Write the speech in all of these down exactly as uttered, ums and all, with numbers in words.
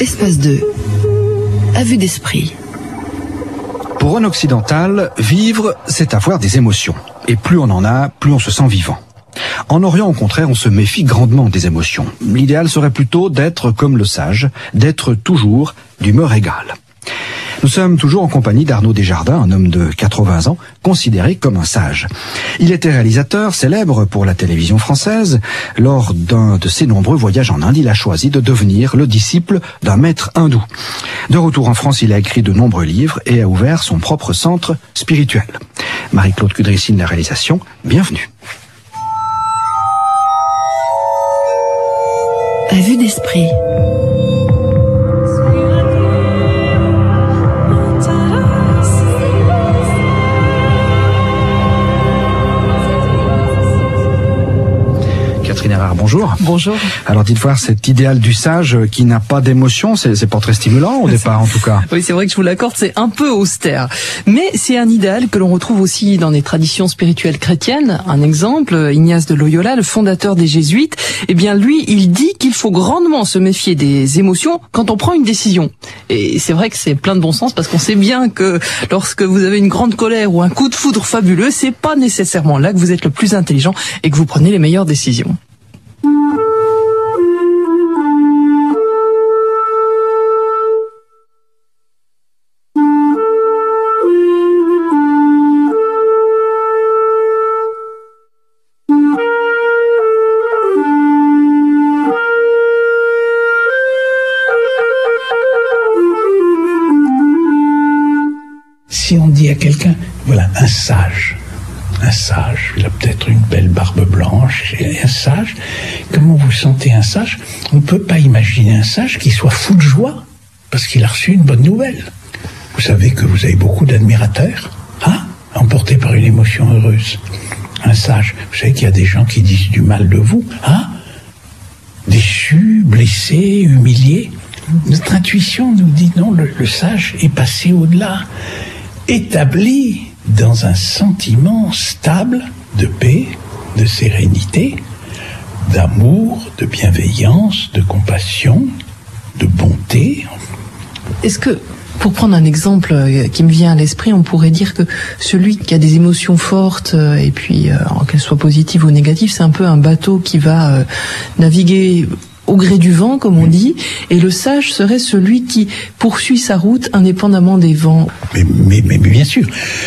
Espace deux. À vue d'esprit. Pour un occidental, vivre, c'est avoir des émotions. Et plus on en a, plus on se sent vivant. En Orient, au contraire, on se méfie grandement des émotions. L'idéal serait plutôt d'être comme le sage, d'être toujours d'humeur égale. Nous sommes toujours en compagnie d'Arnaud Desjardins, un homme de quatre-vingts ans, considéré comme un sage. Il était réalisateur célèbre pour la télévision française. Lors d'un de ses nombreux voyages en Inde, il a choisi de devenir le disciple d'un maître hindou. De retour en France, il a écrit de nombreux livres et a ouvert son propre centre spirituel. Marie-Claude Kudrissine, la réalisation, bienvenue. À vue d'esprit. Catherine Erard, bonjour. Bonjour. Alors dites voir, cet idéal du sage qui n'a pas d'émotion, c'est, c'est pas très stimulant au départ en tout cas. Oui, c'est vrai que je vous l'accorde, c'est un peu austère. Mais c'est un idéal que l'on retrouve aussi dans les traditions spirituelles chrétiennes. Un exemple, Ignace de Loyola, le fondateur des Jésuites, eh bien lui, il dit qu'il faut grandement se méfier des émotions quand on prend une décision. Et c'est vrai que c'est plein de bon sens parce qu'on sait bien que lorsque vous avez une grande colère ou un coup de foudre fabuleux, c'est pas nécessairement là que vous êtes le plus intelligent et que vous prenez les meilleures décisions. Si on dit à quelqu'un, voilà, un sage, un sage, il a peut-être une belle barbe blanche, et un sage, comment vous sentez un sage? On ne peut pas imaginer un sage qui soit fou de joie, parce qu'il a reçu une bonne nouvelle. Vous savez que vous avez beaucoup d'admirateurs, hein, emportés par une émotion heureuse. Un sage, vous savez qu'il y a des gens qui disent du mal de vous, hein, déçus, blessés, humiliés. Notre intuition nous dit non, le, le sage est passé au-delà, établi dans un sentiment stable de paix, de sérénité, d'amour, de bienveillance, de compassion, de bonté. Est-ce que, pour prendre un exemple qui me vient à l'esprit, on pourrait dire que celui qui a des émotions fortes, et puis euh, qu'elles soient positives ou négatives, c'est un peu un bateau qui va euh, naviguer au gré du vent, comme on dit, et le sage serait celui qui poursuit sa route indépendamment des vents. Mais, mais, mais, mais bien sûr,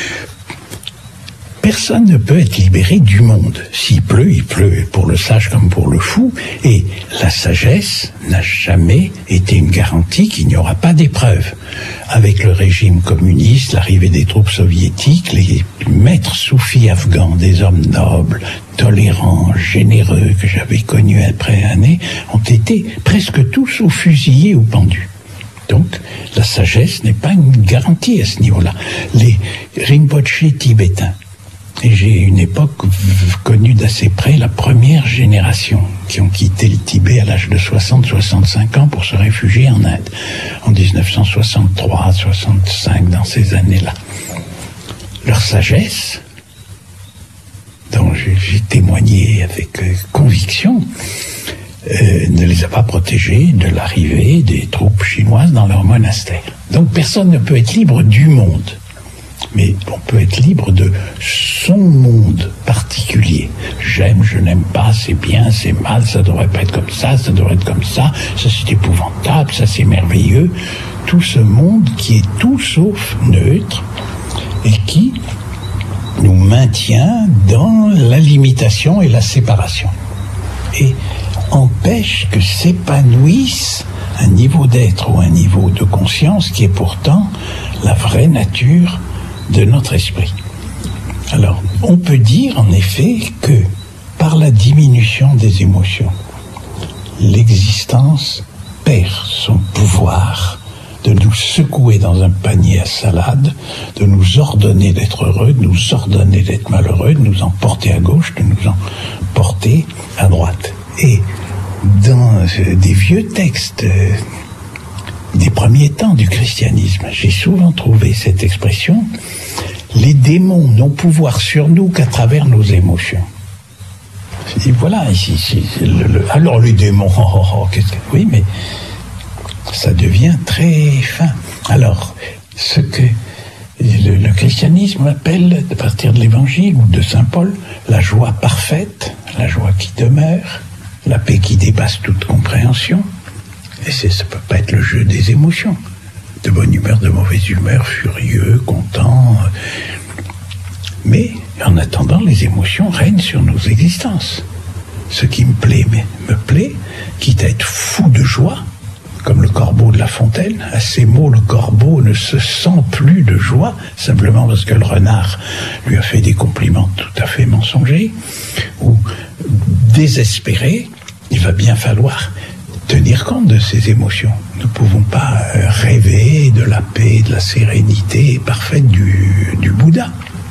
personne ne peut être libéré du monde. S'il pleut, il pleut pour le sage comme pour le fou, et la sagesse n'a jamais été une garantie qu'il n'y aura pas d'épreuve. Avec le régime communiste, l'arrivée des troupes soviétiques, les maîtres soufis afghans, des hommes nobles, tolérants, généreux, que j'avais connus après année, ont été presque tous ou fusillés ou pendus. Donc, la sagesse n'est pas une garantie à ce niveau-là. Les Rinpoché tibétains, et j'ai une époque connue d'assez près la première génération qui ont quitté le Tibet à l'âge de soixante à soixante-cinq ans pour se réfugier en Inde, en dix-neuf cent soixante-trois soixante-cinq, dans ces années-là. Leur sagesse, dont j'ai témoigné avec euh, conviction, euh, ne les a pas protégés de l'arrivée des troupes chinoises dans leur monastère. Donc personne ne peut être libre du monde, mais on peut être libre de son monde particulier. J'aime, je n'aime pas, c'est bien, c'est mal, ça devrait pas être comme ça, ça devrait être comme ça, ça c'est épouvantable, ça c'est merveilleux. Tout ce monde qui est tout sauf neutre et qui nous maintient dans la limitation et la séparation et empêche que s'épanouisse un niveau d'être ou un niveau de conscience qui est pourtant la vraie nature de notre esprit. Alors, on peut dire en effet que par la diminution des émotions, l'existence perd son pouvoir de nous secouer dans un panier à salade, de nous ordonner d'être heureux, de nous ordonner d'être malheureux, de nous emporter à gauche, de nous emporter à droite. Et dans euh, des vieux textes euh, des premiers temps du christianisme, j'ai souvent trouvé cette expression: les démons n'ont pouvoir sur nous qu'à travers nos émotions. Et voilà, ici, ici le, le, alors les démons, oh, oh, oh, qu'est-ce que, oui, mais ça devient très fin. Alors, ce que le, le christianisme appelle, à partir de l'Évangile ou de Saint Paul, la joie parfaite, la joie qui demeure, la paix qui dépasse toute compréhension. Et c'est, ça ne peut pas être le jeu des émotions, de bonne humeur, de mauvaise humeur, furieux, content. Mais en attendant, les émotions règnent sur nos existences. Ce qui me plaît, mais me plaît, quitte à être fou de joie, comme le corbeau de La Fontaine. À ces mots, le corbeau ne se sent plus de joie, simplement parce que le renard lui a fait des compliments tout à fait mensongers, ou désespéré. Il va bien falloir tenir compte de ces émotions. Nous ne pouvons pas rêver de la paix, de la sérénité parfaite du, du Bouddha.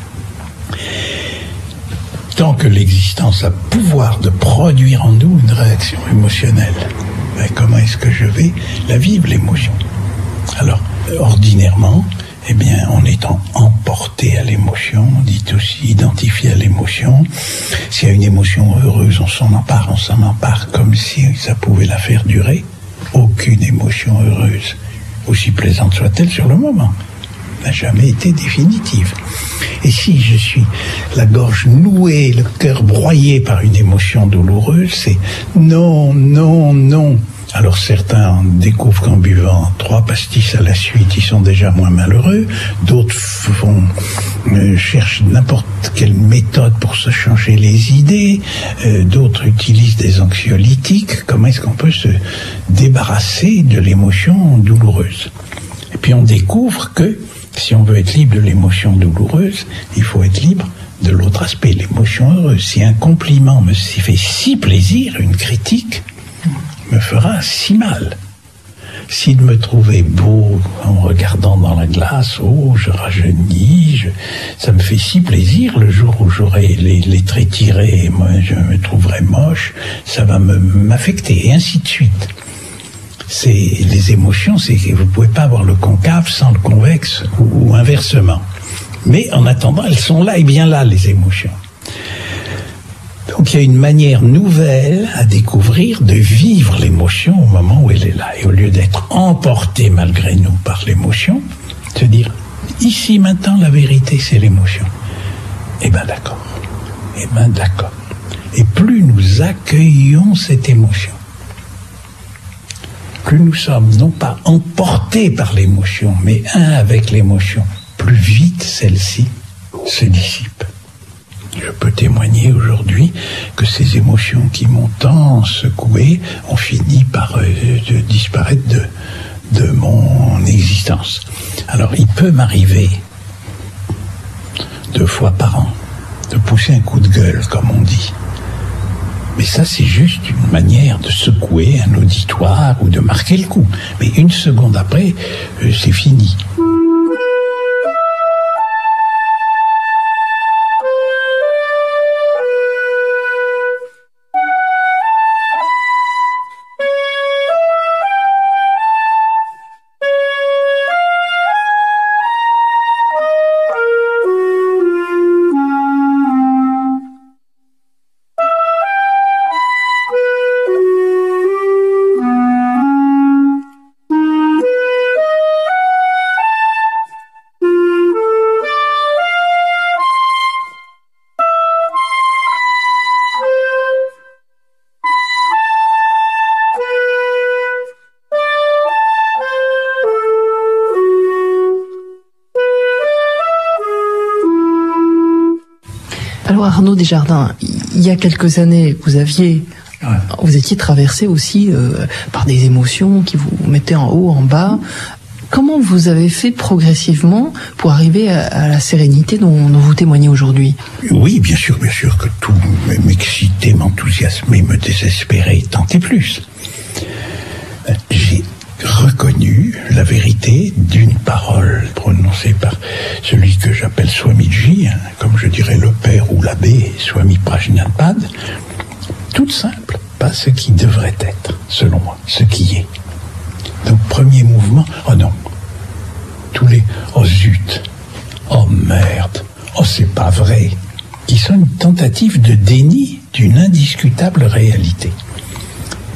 Tant que l'existence a pouvoir de produire en nous une réaction émotionnelle, ben comment est-ce que je vais la vivre, l'émotion? Alors, ordinairement, eh bien, en étant emporté à l'émotion, on dit aussi identifié à l'émotion. S'il y a une émotion heureuse, on s'en empare, on s'en empare comme si ça pouvait la faire durer. Aucune émotion heureuse, aussi plaisante soit-elle sur le moment, n'a jamais été définitive. Et si je suis la gorge nouée, le cœur broyé par une émotion douloureuse, c'est non, non, non. Alors certains découvrent qu'en buvant trois pastis à la suite, ils sont déjà moins malheureux. D'autres font, euh, cherchent n'importe quelle méthode pour se changer les idées. Euh, d'autres utilisent des anxiolytiques. Comment est-ce qu'on peut se débarrasser de l'émotion douloureuse? Et puis on découvre que si on veut être libre de l'émotion douloureuse, il faut être libre de l'autre aspect, l'émotion heureuse. Si un compliment me fait si plaisir, une critique me fera si mal. Si de me trouver beau en me regardant dans la glace, oh, je rajeunis, je, ça me fait si plaisir. Le jour où j'aurai les, les traits tirés, moi je me trouverai moche, ça va me, m'affecter, et ainsi de suite. C'est, les émotions, c'est que vous ne pouvez pas avoir le concave sans le convexe, ou, ou inversement. Mais en attendant, elles sont là et bien là, les émotions. Donc il y a une manière nouvelle à découvrir de vivre l'émotion au moment où elle est là. Et au lieu d'être emporté malgré nous par l'émotion, se dire, ici maintenant la vérité c'est l'émotion. Eh bien d'accord, eh bien d'accord. Et plus nous accueillons cette émotion, plus nous sommes non pas emportés par l'émotion, mais un avec l'émotion, plus vite celle-ci se dissipe. Je peux témoigner aujourd'hui que ces émotions qui m'ont tant secoué ont fini par euh, de disparaître de, de mon existence. Alors il peut m'arriver deux fois par an de pousser un coup de gueule, comme on dit. Mais ça, c'est juste une manière de secouer un auditoire ou de marquer le coup. Mais une seconde après, euh, c'est fini. Alors Arnaud Desjardins, il y a quelques années, vous aviez, ouais. vous étiez traversé aussi euh, par des émotions qui vous mettaient en haut, en bas. Comment vous avez fait progressivement pour arriver à, à la sérénité dont, dont vous témoignez aujourd'hui? Oui, bien sûr, bien sûr que tout m'excitait, m'enthousiasmait, me désespérait, tant et plus. J'ai reconnu la vérité d'une parole prononcée par celui que j'appelle Swamiji, hein, comme je dirais le père ou l'abbé Swami Prajnanpad, toute simple, pas ce qui devrait être, selon moi, ce qui est. Donc premier mouvement, oh non, tous les oh zut, oh merde, oh c'est pas vrai, qui sont une tentative de déni d'une indiscutable réalité.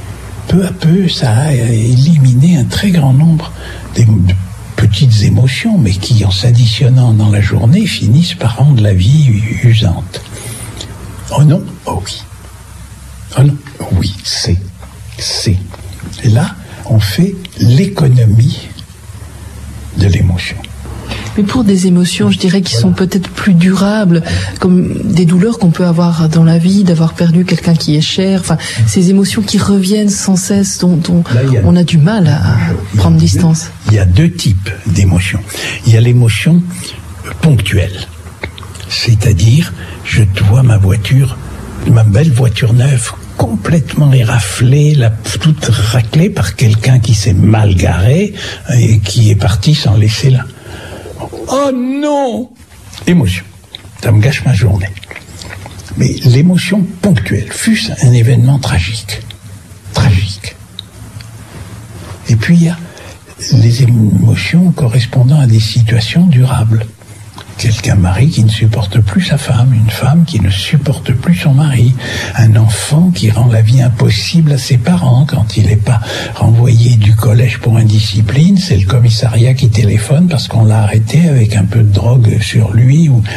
peu à peu, ça a éliminé un très grand nombre des petites émotions, mais qui, en s'additionnant dans la journée, finissent par rendre la vie usante. Oh non, oh oui. Oh non, oui, c'est, c'est. Et là, on fait l'économie de l'émotion. Mais pour des émotions, je dirais, qui sont peut-être plus durables, comme des douleurs qu'on peut avoir dans la vie, d'avoir perdu quelqu'un qui est cher, enfin, ces émotions qui reviennent sans cesse, dont, dont Là, a, on a du mal à prendre distance. Il y a deux types d'émotions. Il y a l'émotion ponctuelle, c'est-à-dire, je vois ma voiture, ma belle voiture neuve, complètement éraflée, la, toute raclée par quelqu'un qui s'est mal garé et qui est parti sans laisser là. Oh non! Émotion. Ça me gâche ma journée. Mais l'émotion ponctuelle, fût-ce un événement tragique. Tragique. Et puis il y a les émotions correspondant à des situations durables. Quelqu'un mari qui ne supporte plus sa femme, une femme qui ne supporte plus son mari, un enfant qui rend la vie impossible à ses parents quand il n'est pas renvoyé du collège pour indiscipline, c'est le commissariat qui téléphone parce qu'on l'a arrêté avec un peu de drogue sur lui. Ou...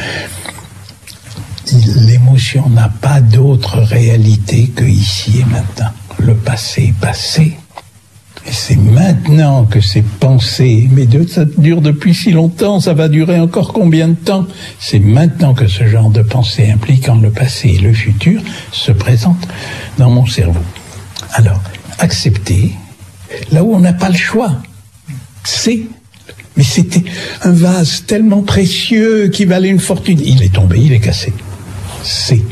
L'émotion n'a pas d'autre réalité que ici et maintenant. Le passé est passé. Et c'est maintenant que ces pensées, mais de, ça dure depuis si longtemps, ça va durer encore combien de temps? C'est maintenant que ce genre de pensée impliquant le passé et le futur se présente dans mon cerveau. Alors, accepter, là où on n'a pas le choix, c'est, mais c'était un vase tellement précieux qui valait une fortune. Il est tombé, il est cassé. C'est.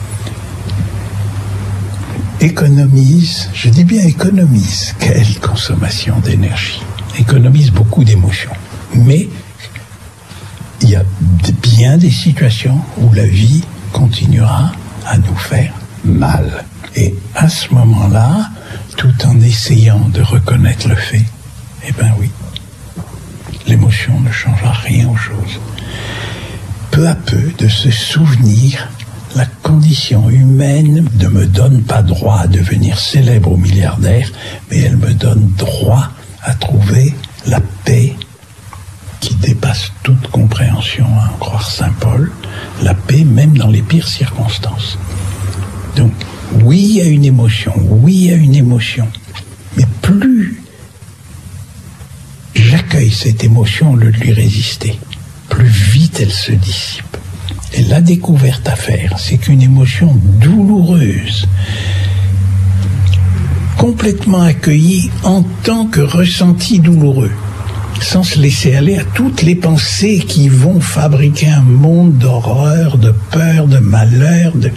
Économise, je dis bien économise, quelle consommation d'énergie, économise beaucoup d'émotions. Mais il y a bien des situations où la vie continuera à nous faire mal. Et à ce moment-là, tout en essayant de reconnaître le fait, eh bien oui, l'émotion ne changera rien aux choses. Peu à peu, de se souvenir, la condition humaine ne me donne pas droit à devenir célèbre ou milliardaire, mais elle me donne droit à trouver la paix qui dépasse toute compréhension, à en croire Saint Paul, la paix même dans les pires circonstances. Donc, oui, il y a une émotion, oui, il y a une émotion, mais plus j'accueille cette émotion au lieu de lui résister, plus vite elle se dissipe. Et la découverte à faire, c'est qu'une émotion douloureuse, complètement accueillie en tant que ressenti douloureux, sans se laisser aller à toutes les pensées qui vont fabriquer un monde d'horreur, de peur, de malheur, de...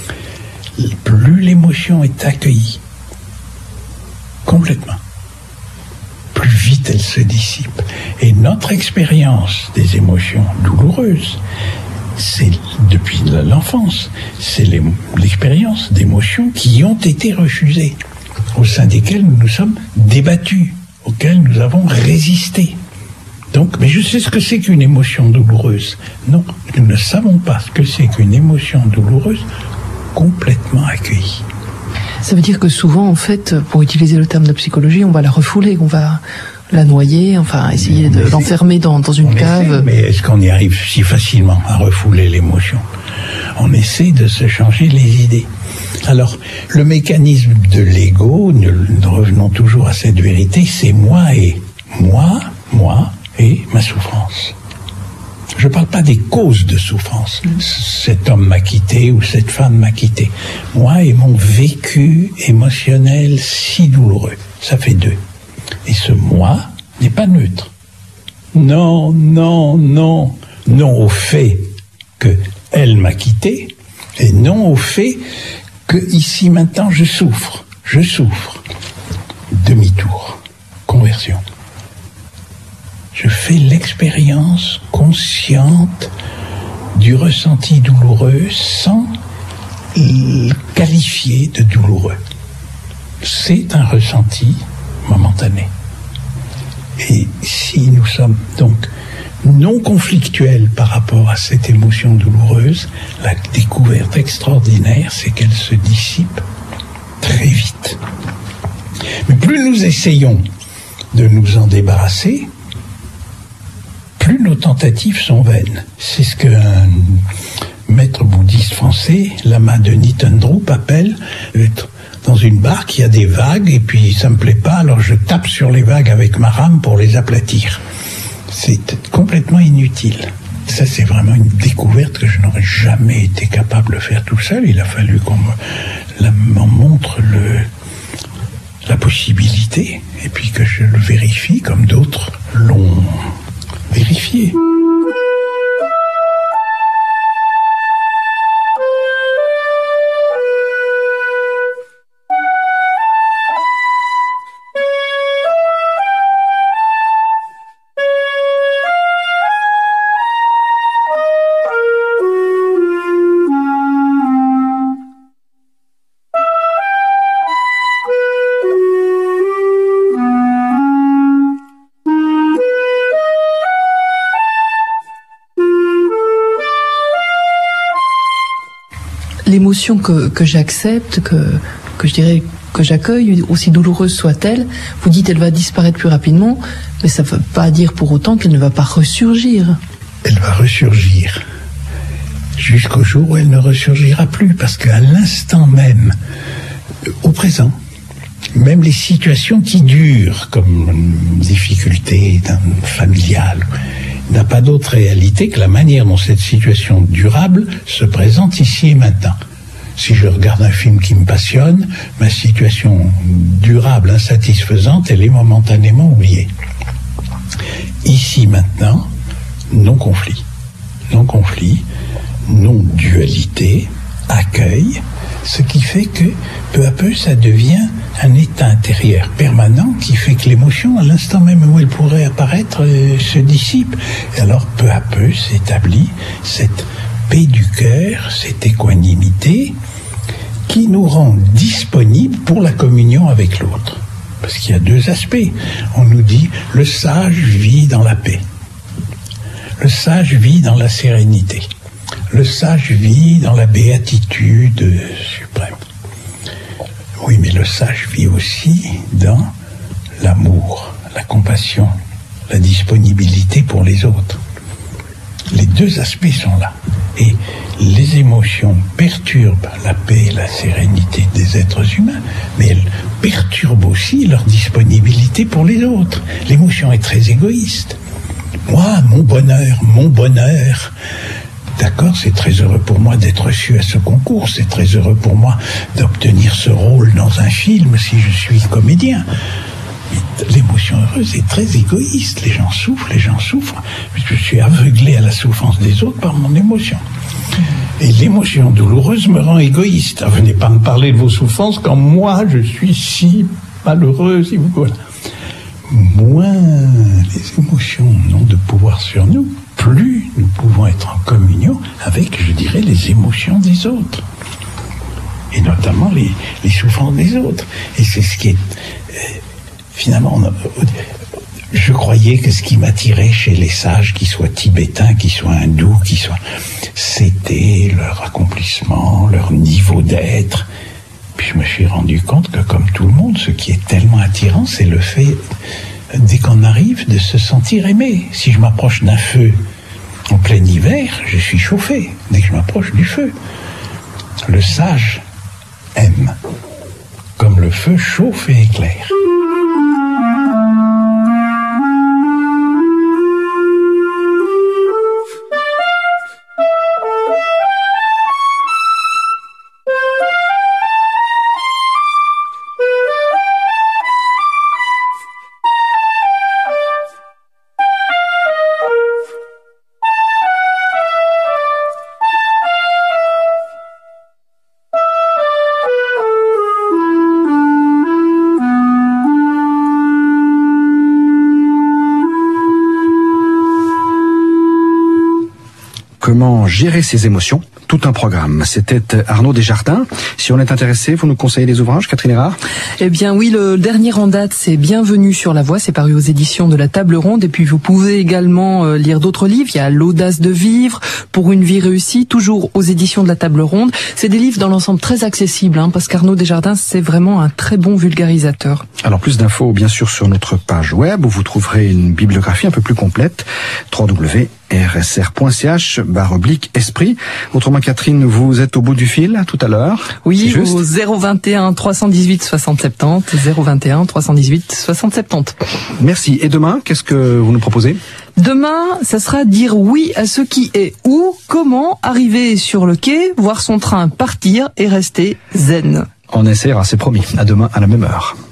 plus l'émotion est accueillie, complètement, plus vite elle se dissipe. Et notre expérience des émotions douloureuses, c'est depuis l'enfance, c'est l'expérience d'émotions qui ont été refusées, au sein desquelles nous nous sommes débattus, auxquelles nous avons résisté. Donc, mais je sais ce que c'est qu'une émotion douloureuse. Non, nous ne savons pas ce que c'est qu'une émotion douloureuse complètement accueillie. Ça veut dire que souvent, en fait, pour utiliser le terme de psychologie, on va la refouler, on va la noyer, enfin essayer de l'enfermer dans, dans une cave. Essaie, mais est-ce qu'on y arrive si facilement à refouler l'émotion? On essaie de se changer les idées. Alors, le mécanisme de l'ego, nous, nous revenons toujours à cette vérité, c'est moi et moi, moi et ma souffrance. Je ne parle pas des causes de souffrance. Cet homme m'a quitté ou cette femme m'a quitté. Moi et mon vécu émotionnel si douloureux. Ça fait deux. Et ce moi n'est pas neutre. Non, non, non. Non au fait que elle m'a quitté et non au fait que ici maintenant je souffre. Je souffre. Demi-tour. Conversion. Je fais l'expérience consciente du ressenti douloureux sans le qualifier de douloureux. C'est un ressenti momentané. Et si nous sommes donc non conflictuels par rapport à cette émotion douloureuse, la découverte extraordinaire, c'est qu'elle se dissipe très vite. Mais plus nous essayons de nous en débarrasser, plus nos tentatives sont vaines. C'est ce qu'un maître bouddhiste français, Lama de Nitendrup, appelle être dans une barque, il y a des vagues, et puis ça me plaît pas, alors je tape sur les vagues avec ma rame pour les aplatir. C'est complètement inutile. Ça, c'est vraiment une découverte que je n'aurais jamais été capable de faire tout seul. Il a fallu qu'on me, m'en montre le, la possibilité, et puis que je le vérifie comme d'autres l'ont vérifié. L'émotion que, que j'accepte, que, que je dirais que j'accueille, aussi douloureuse soit-elle, vous dites elle va disparaître plus rapidement, mais ça ne veut pas dire pour autant qu'elle ne va pas ressurgir. Elle va ressurgir jusqu'au jour où elle ne ressurgira plus, parce qu'à l'instant même, au présent, même les situations qui durent, comme une difficulté familiale, n'a pas d'autre réalité que la manière dont cette situation durable se présente ici et maintenant. Si je regarde un film qui me passionne, ma situation durable, insatisfaisante, elle est momentanément oubliée. Ici, maintenant, non-conflit. Non-conflit, non-dualité, accueil, ce qui fait que, peu à peu, ça devient un état intérieur permanent qui fait que l'émotion, à l'instant même où elle pourrait apparaître, euh, se dissipe. Et alors, peu à peu, s'établit cette paix du cœur, cette équanimité qui nous rend disponibles pour la communion avec l'autre. Parce qu'il y a deux aspects. On nous dit, le sage vit dans la paix. Le sage vit dans la sérénité. Le sage vit dans la béatitude suprême. Oui, mais le sage vit aussi dans l'amour, la compassion, la disponibilité pour les autres. Les deux aspects sont là. Et les émotions perturbent la paix et la sérénité des êtres humains, mais elles perturbent aussi leur disponibilité pour les autres. L'émotion est très égoïste. Moi, mon bonheur, mon bonheur... D'accord, c'est très heureux pour moi d'être reçu à ce concours, c'est très heureux pour moi d'obtenir ce rôle dans un film si je suis comédien. Mais l'émotion heureuse est très égoïste, les gens souffrent, les gens souffrent. Je suis aveuglé à la souffrance des autres par mon émotion. Et l'émotion douloureuse me rend égoïste. Ah, venez pas me parler de vos souffrances quand moi je suis si malheureux, si vous voilà. Moins les émotions n'ont de pouvoir sur nous, plus nous pouvons être en communion avec, je dirais, les émotions des autres. Et notamment les, les souffrances des autres. Et c'est ce qui est... Euh, finalement, on a, je croyais que ce qui m'attirait chez les sages, qu'ils soient tibétains, qu'ils soient hindous, qu'ils soient... c'était leur accomplissement, leur niveau d'être. Puis je me suis rendu compte que, comme tout le monde, ce qui est tellement attirant, c'est le fait, dès qu'on arrive, de se sentir aimé. Si je m'approche d'un feu en plein hiver, je suis chauffé dès que je m'approche du feu. Le sage aime, comme le feu chauffe et éclaire. Comment gérer ses émotions tout tout un programme. C'était Arnaud Desjardins. Si on est intéressé, vous nous conseillez des ouvrages, Catherine Erard? Eh bien oui, le dernier en date, c'est Bienvenue sur la voie, c'est paru aux éditions de la Table Ronde. Et puis vous pouvez également euh, lire d'autres livres. Il y a L'audace de vivre, Pour une vie réussie, toujours aux éditions de la Table Ronde. C'est des livres dans l'ensemble très accessibles, hein, parce qu'Arnaud Desjardins, c'est vraiment un très bon vulgarisateur. Alors plus d'infos bien sûr sur notre page web où vous trouverez une bibliographie un peu plus complète, w w w point r s r point c h barre oblique esprit. Autrement, Catherine, vous êtes au bout du fil tout à l'heure. Oui, au zéro vingt et un trois cent dix-huit soixante soixante-dix, zéro vingt et un trois cent dix-huit soixante soixante-dix. Merci. Et demain, qu'est-ce que vous nous proposez? Demain, ça sera dire oui à ce qui est ou comment arriver sur le quai, voir son train partir et rester zen. On essaiera, c'est promis. À demain à la même heure.